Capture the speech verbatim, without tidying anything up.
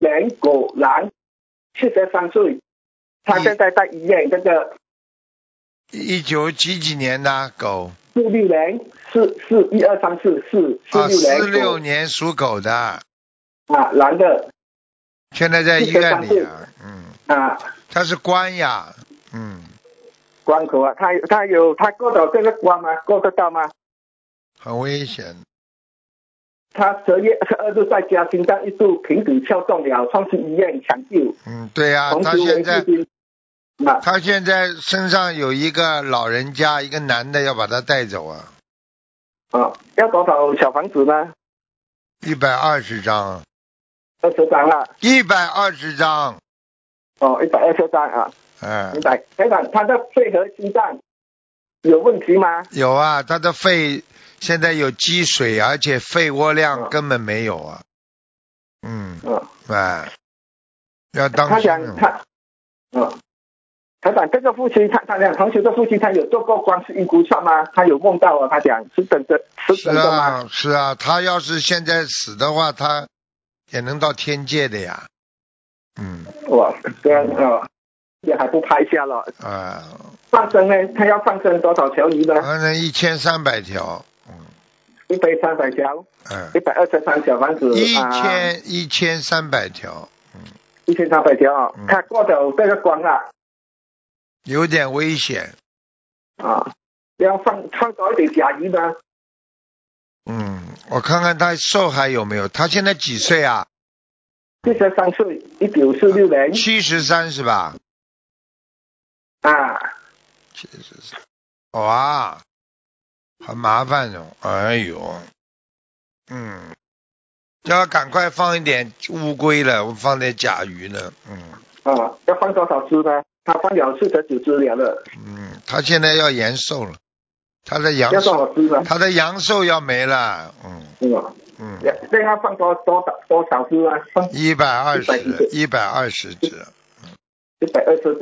年狗狼，四十三岁，他现在在医院。这个一九几几年的狗？ 四六年，四四一二三四四四六年。 四六年属狗的。 啊，男的。 现在在医院里啊。嗯。 啊。 他是关呀。嗯。 关口啊，他他有他过得这个关吗？过得到吗？ 很危险。 他十月二十二日在家心脏一度停止跳动了，送去医院抢救。 嗯，对呀、啊，他现在他现在身上有一个老人家，一个男的要把他带走啊。 啊，要多少小房子呢？ 一百二十张。 二十张了。 一百二十张。 哦，一百二十张啊。 嗯。 明白。台长，他的肺和心脏有问题吗？ 有啊，他的肺现在有积水，而且肺窝量根本没有啊。嗯。嗯。哎，要当心。 他讲他，嗯，台长，这个父亲他他讲同学的父亲他有做过观世音菩萨吗？他有梦到啊，他讲是真的，是真的吗？ 是啊，是啊，他要是现在死的话，他也能到天界的呀。嗯。 哇，这样啊，也还不拍下了。 啊。 放生呢？他要放生多少条鱼呢？ 放生一千三百条。嗯。 一百三百条。 嗯。 一百二十三小房子。 一千一千三百条。嗯。 一千三百条啊，嗯、他过了这个关了。 有点危险。 啊，要放放多一点甲鱼呢。 嗯，我看看他寿还有没有？他现在几岁啊？ 七十三岁，一九四六年。 七十三是吧？ 啊。 七十三。哇，很麻烦哦。哎呦。嗯。叫他赶快放一点乌龟了，我放点甲鱼呢。嗯。 啊，要放多少只呢？他放了四十九只了的。 嗯，他现在要延寿了，他的阳寿，他的阳寿要没了。嗯。嗯。嗯。 这样放多多少多少只啊？ 一百二十，一百二十只。 一百二十只。